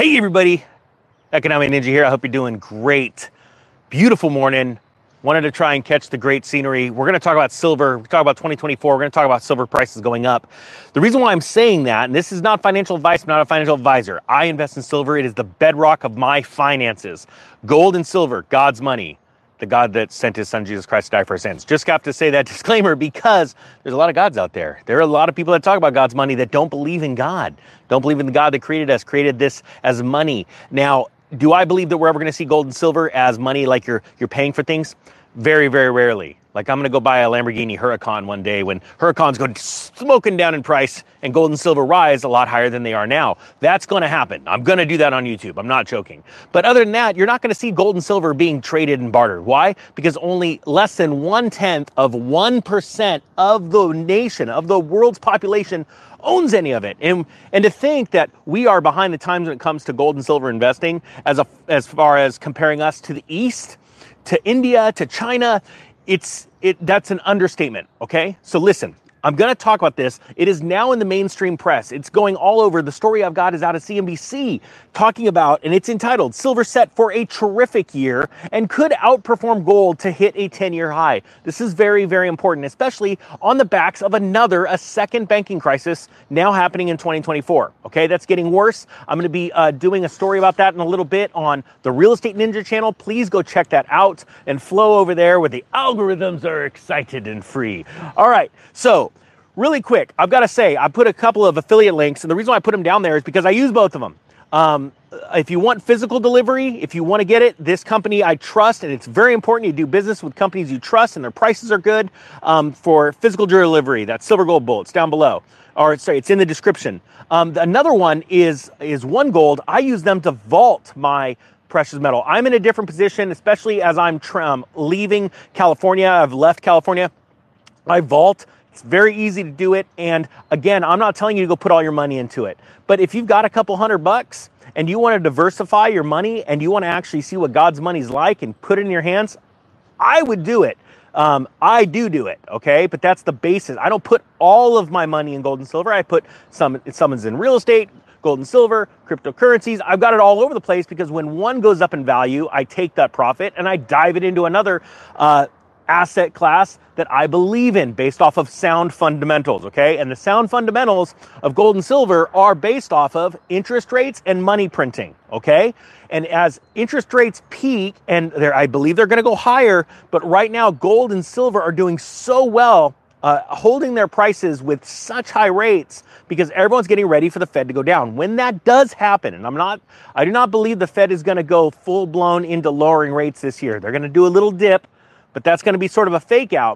Hey everybody, Economic Ninja here. I hope you're doing great. Beautiful morning. Wanted to try and catch the great scenery. We're going to talk about silver. We talk about 2024. We're going to talk about silver prices going up. The reason why I'm saying that, and this is not financial advice, I'm not a financial advisor. I invest in silver. It is the bedrock of my finances. Gold and silver, God's money. The God that sent his son Jesus Christ to die for our sins. Just have to say that disclaimer because there's a lot of gods out there. There are a lot of people that talk about God's money that don't believe in God. Don't believe in the God that created us, created this as money. Now, do I believe that we're ever going to see gold and silver as money like you're paying for things? Very, very rarely. Like I'm going to go buy a Lamborghini Huracan one day when Huracans go smoking down in price and gold and silver rise a lot higher than they are now. That's going to happen. I'm going to do that on YouTube. I'm not joking. But other than that, you're not going to see gold and silver being traded and bartered. Why? Because only less than 1/10 of 1% of the nation, of the world's population owns any of it. And to think that we are behind the times when it comes to gold and silver investing as far as comparing us to the East, to India, to China, that's an understatement, okay? So listen, I'm going to talk about this. It is now in the mainstream press. It's going all over. The story I've got is out of CNBC talking about, and it's entitled, Silver Set for a Terrific Year and Could Outperform Gold to Hit a 10-Year High. This is very, very important, especially on the backs of a second banking crisis now happening in 2024. Okay, that's getting worse. I'm going to be doing a story about that in a little bit on the Real Estate Ninja channel. Please go check that out and flow over there where the algorithms are excited and free. All right, so really quick, I've got to say, I put a couple of affiliate links, and the reason why I put them down there is because I use both of them. If you want physical delivery, if you want to get it, this company I trust, and it's very important you do business with companies you trust and their prices are good for physical delivery. That's Silver Gold Bull. It's down below. Or sorry, it's in the description. Another one is One Gold. I use them to vault my precious metal. I'm in a different position, especially as I'm leaving California. I've left California. I vault. It's very easy to do it. And again, I'm not telling you to go put all your money into it. But if you've got a couple $100 and you want to diversify your money and you want to actually see what God's money's like and put it in your hands, I would do it. I do it, okay? But that's the basis. I don't put all of my money in gold and silver. I put someone's in real estate, gold and silver, cryptocurrencies. I've got it all over the place because when one goes up in value, I take that profit and I dive it into another asset class that I believe in based off of sound fundamentals, okay? And the sound fundamentals of gold and silver are based off of interest rates and money printing, okay? And as interest rates peak, and I believe they're going to go higher, but right now gold and silver are doing so well, holding their prices with such high rates because everyone's getting ready for the Fed to go down. When that does happen, and I do not believe the Fed is going to go full blown into lowering rates this year. They're going to do a little dip, but that's going to be sort of a fake out.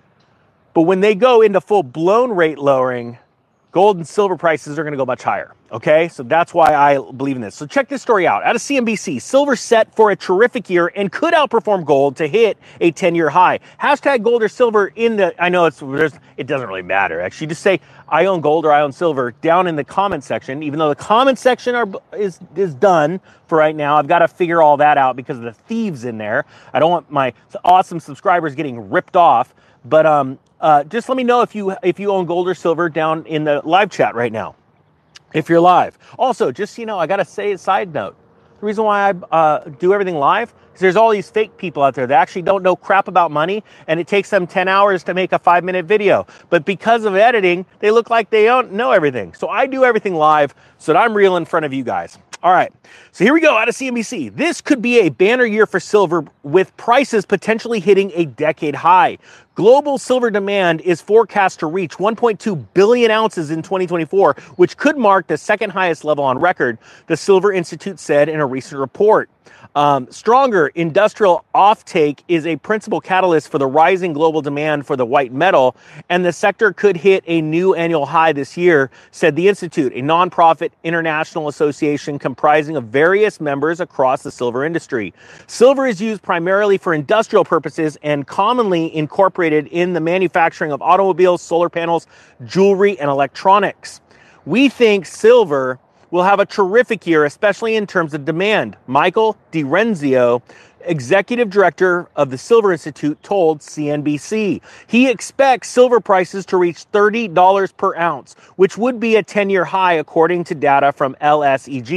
But when they go into full-blown rate lowering, gold and silver prices are going to go much higher, okay? So that's why I believe in this. So check this story out. Out of CNBC, silver set for a terrific year and could outperform gold to hit a 10-year high. Hashtag gold or silver I know it doesn't really matter. Actually, just say I own gold or I own silver down in the comment section, even though the comment section is done for right now. I've got to figure all that out because of the thieves in there. I don't want my awesome subscribers getting ripped off, but just let me know if you own gold or silver down in the live chat right now, if you're live. Also, just so you know, I got to say a side note. The reason why I do everything live is there's all these fake people out there that actually don't know crap about money, and it takes them 10 hours to make a 5-minute video. But because of editing, they look like they don't know everything. So I do everything live so that I'm real in front of you guys. All right, so here we go out of CNBC. This could be a banner year for silver with prices potentially hitting a decade high. Global silver demand is forecast to reach 1.2 billion ounces in 2024, which could mark the second highest level on record, the Silver Institute said in a recent report. Stronger industrial offtake is a principal catalyst for the rising global demand for the white metal, and the sector could hit a new annual high this year, said the Institute, a nonprofit international association comprising of various members across the silver industry. Silver is used primarily for industrial purposes and commonly incorporated in the manufacturing of automobiles, solar panels, jewelry, and electronics. We think silver will have a terrific year, especially in terms of demand. Michael DiRenzio, executive director of the Silver Institute, told CNBC. He expects silver prices to reach $30 per ounce, which would be a 10-year high according to data from LSEG.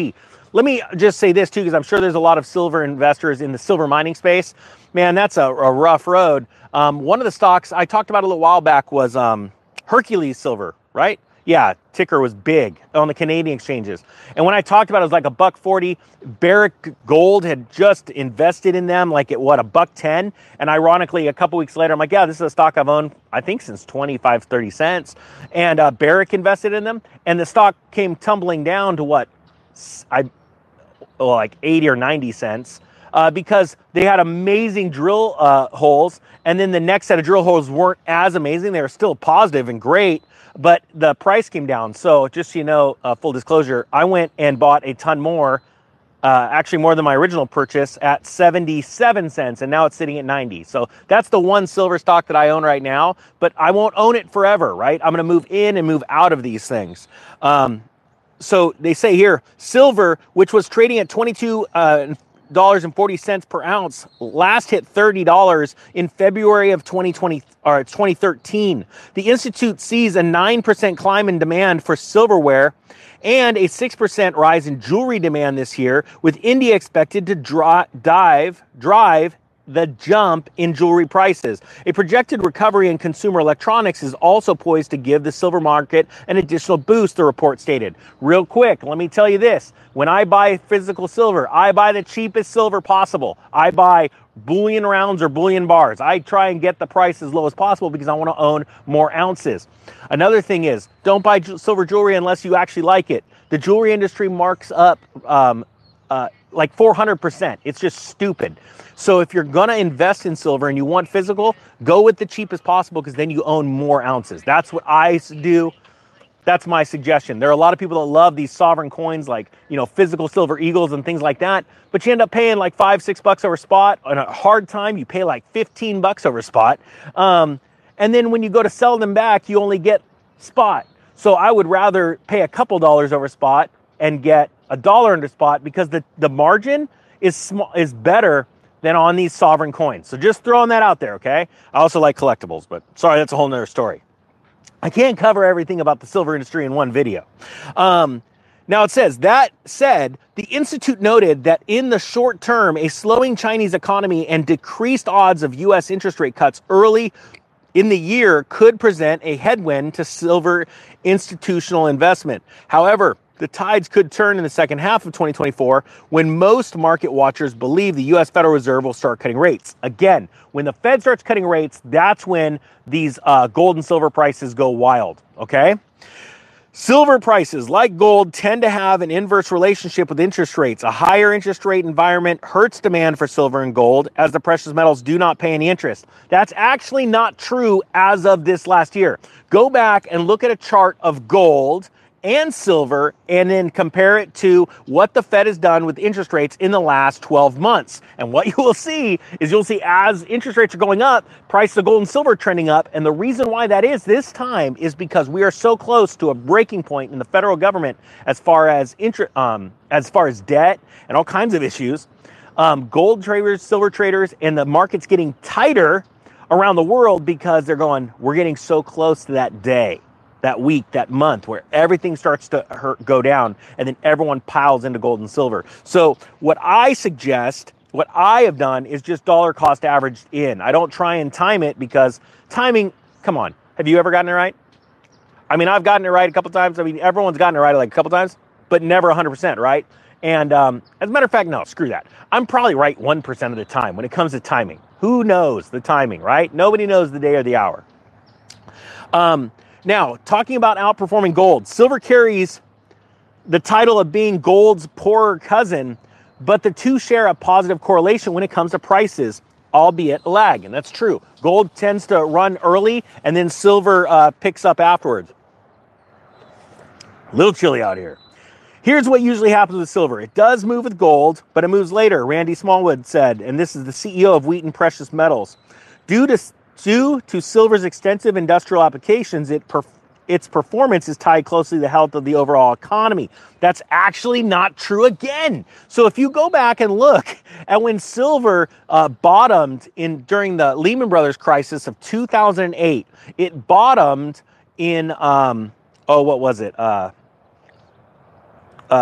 Let me just say this too, because I'm sure there's a lot of silver investors in the silver mining space. Man, that's a rough road. One of the stocks I talked about a little while back was Hercules Silver, right? Yeah, ticker was big on the Canadian exchanges. And when I talked about it, it was like $1.40. Barrick Gold had just invested in them like at what, $1.10. And ironically, a couple weeks later, I'm like, yeah, this is a stock I've owned, I think, since 25, 30 cents. And Barrick invested in them. And the stock came tumbling down to what, like 80 or 90 cents. Because they had amazing drill holes, and then the next set of drill holes weren't as amazing. They were still positive and great, but the price came down. So just so you know, full disclosure, I went and bought a ton more, actually more than my original purchase, at 77 cents, and now it's sitting at 90. So that's the one silver stock that I own right now, but I won't own it forever, right? I'm going to move in and move out of these things. So they say here, silver, which was trading at $22.40 per ounce, last hit $30 in February of 2013. The Institute sees a 9% climb in demand for silverware and a 6% rise in jewelry demand this year, with India expected to drive the jump in jewelry prices. A projected recovery in consumer electronics is also poised to give the silver market an additional boost, the report stated. Real quick, let me tell you this. When I buy physical silver, I buy the cheapest silver possible. I buy bullion rounds or bullion bars. I try and get the price as low as possible because I want to own more ounces. Another thing is, don't buy silver jewelry unless you actually like it. The jewelry industry marks up like 400%. It's just stupid. So if you're going to invest in silver and you want physical, go with the cheapest possible, because then you own more ounces. That's what I do. That's my suggestion. There are a lot of people that love these sovereign coins, like, you know, physical silver eagles and things like that, but you end up paying like $5-6 over spot. On a hard time, you pay like $15 over spot. And then when you go to sell them back, you only get spot. So I would rather pay a couple dollars over spot and get $1 under spot, because the margin is better than on these sovereign coins. So just throwing that out there, okay? I also like collectibles, but sorry, that's a whole nother story. I can't cover everything about the silver industry in one video. Now it says, that said, the Institute noted that in the short term, a slowing Chinese economy and decreased odds of U.S. interest rate cuts early in the year could present a headwind to silver institutional investment. However, the tides could turn in the second half of 2024 when most market watchers believe the U.S. Federal Reserve will start cutting rates. Again, when the Fed starts cutting rates, that's when these gold and silver prices go wild, okay? Silver prices, like gold, tend to have an inverse relationship with interest rates. A higher interest rate environment hurts demand for silver and gold, as the precious metals do not pay any interest. That's actually not true as of this last year. Go back and look at a chart of gold and silver, and then compare it to what the Fed has done with interest rates in the last 12 months. And what you will see is, you'll see as interest rates are going up, prices of gold and silver are trending up. And the reason why that is this time is because we are so close to a breaking point in the federal government as far as debt and all kinds of issues. Gold traders, silver traders, and the market's getting tighter around the world because they're going, we're getting so close to that day, that week, that month, where everything starts to go down, and then everyone piles into gold and silver. So what I suggest, what I have done, is just dollar cost averaged in. I don't try and time it, because timing, come on, have you ever gotten it right? I mean, I've gotten it right a couple times. I mean, everyone's gotten it right like a couple times, but never 100%, right? And as a matter of fact, no, screw that. I'm probably right 1% of the time when it comes to timing. Who knows the timing, right? Nobody knows the day or the hour. Now, talking about outperforming gold, silver carries the title of being gold's poorer cousin, but the two share a positive correlation when it comes to prices, albeit a lag, and that's true. Gold tends to run early, and then silver picks up afterwards. A little chilly out here. Here's what usually happens with silver. It does move with gold, but it moves later, Randy Smallwood said, and this is the CEO of Wheaton Precious Metals. Due to silver's extensive industrial applications, its performance is tied closely to the health of the overall economy. That's actually not true again. So if you go back and look at when silver bottomed during the Lehman Brothers crisis of 2008, it bottomed in, what was it?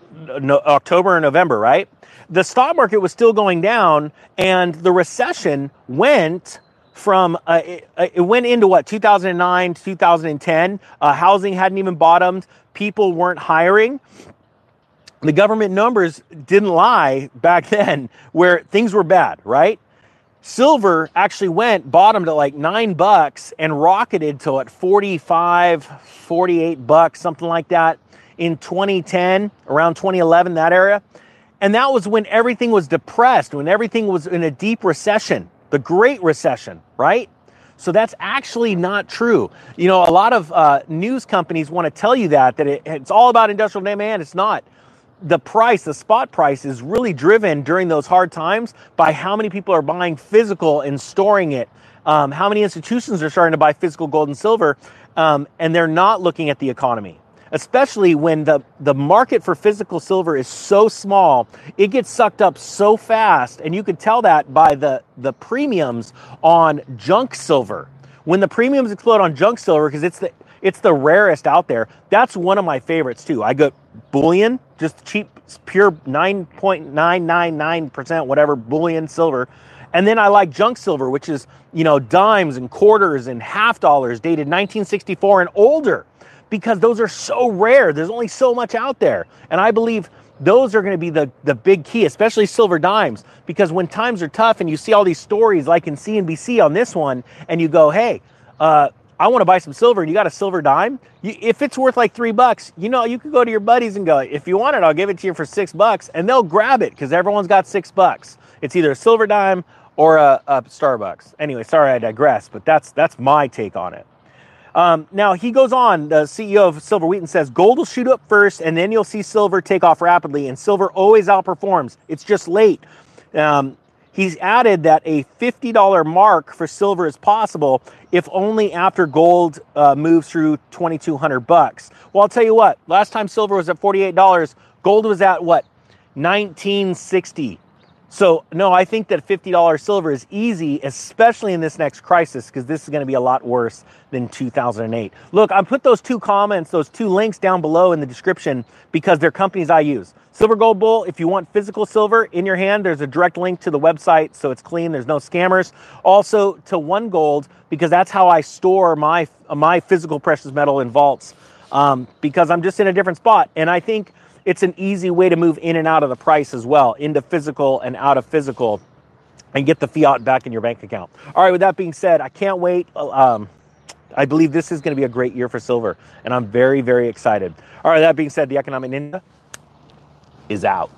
October or November, right? The stock market was still going down, and the recession went from it went into what, 2009 to 2010. Housing hadn't even bottomed. People weren't hiring. The government numbers didn't lie back then, where things were bad, right? Silver actually bottomed at like $9 and rocketed to what, 45, 48 bucks, something like that in 2010, around 2011, that area. And that was when everything was depressed, when everything was in a deep recession, the Great Recession, right? So that's actually not true. You know, a lot of news companies want to tell you that it's all about industrial demand. It's not. The price, the spot price, is really driven during those hard times by how many people are buying physical and storing it. How many institutions are starting to buy physical gold and silver, and they're not looking at the economy. Especially when the market for physical silver is so small, it gets sucked up so fast, and you can tell that by the premiums on junk silver. When the premiums explode on junk silver, because it's the rarest out there, that's one of my favorites too. I got bullion, just cheap, pure 9.999%, whatever, bullion silver. And then I like junk silver, which is, you know, dimes and quarters and half dollars dated 1964 and older, because those are so rare. There's only so much out there. And I believe those are going to be the big key, especially silver dimes, because when times are tough and you see all these stories like in CNBC on this one, and you go, hey, I want to buy some silver, and you got a silver dime. If it's worth like $3, you know, you could go to your buddies and go, if you want it, I'll give it to you for $6, and they'll grab it because everyone's got $6. It's either a silver dime or a Starbucks. Anyway, sorry I digress, but that's my take on it. Now he goes on, the CEO of Silver Wheaton says, gold will shoot up first, and then you'll see silver take off rapidly, and silver always outperforms. It's just late. He's added that a $50 mark for silver is possible, if only after gold moves through 2,200 bucks. Well, I'll tell you what, last time silver was at $48, gold was at what, 1960. So no, I think that $50 silver is easy, especially in this next crisis, because this is going to be a lot worse than 2008. Look, I put those two comments, those two links down below in the description, because they're companies I use. Silver Gold Bull, if you want physical silver in your hand, there's a direct link to the website, so it's clean, there's no scammers. Also to One Gold, because that's how I store my physical precious metal in vaults, because I'm just in a different spot. And I think it's an easy way to move in and out of the price as well, into physical and out of physical, and get the fiat back in your bank account. All right, with that being said, I can't wait. I believe this is going to be a great year for silver, and I'm very, very excited. All right, that being said, the Economic Ninja is out.